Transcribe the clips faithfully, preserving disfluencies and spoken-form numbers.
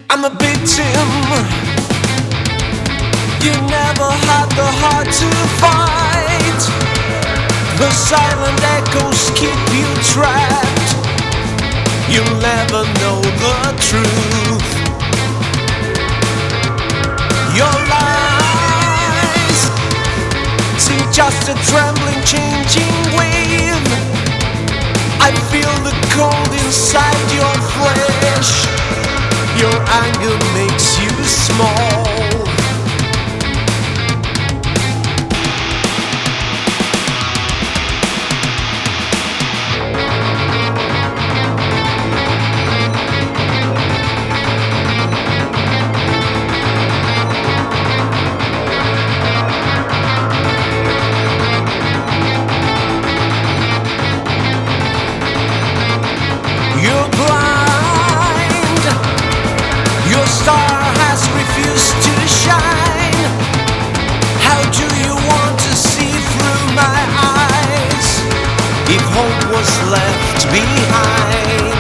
I'm a victim. You never had the heart to fight. The silent echoes keep you trapped. You'll never know the truth. Your lies seem just a trembling, changing wave. I feel the cold inside your flesh. Your anger makes you small. You're blind. Your star has refused to shine. How do you want to see through my eyes if hope was left behind?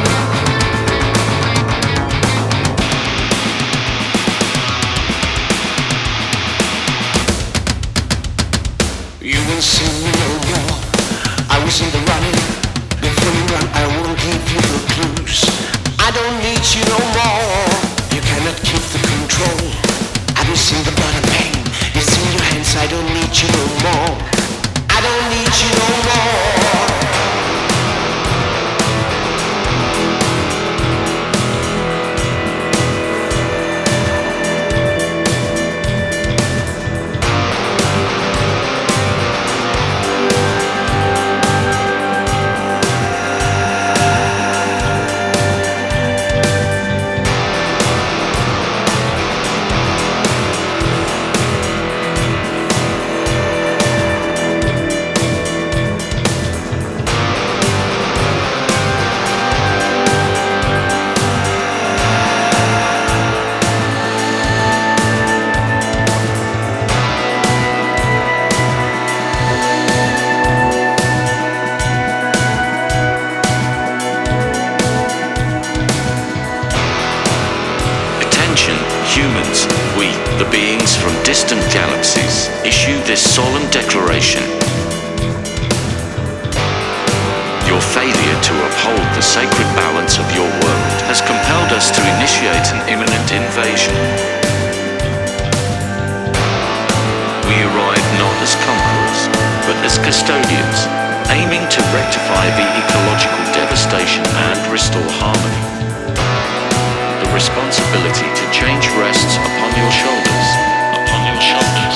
You won't see me no more. I was in the running. Before you run, I won't give you the clues. I don't need you no more. You cannot keep the control. I've seen the blood and pain. It's in your hands. I don't need you no more. I don't need you no more. Humans, we, the beings from distant galaxies, issue this solemn declaration. Your failure to uphold the sacred balance of your world has compelled us to initiate an imminent invasion. We arrive not as conquerors, but as custodians, aiming to rectify the ecological devastation and restore harmony. The responsibility to change rests upon your shoulders, upon your shoulders.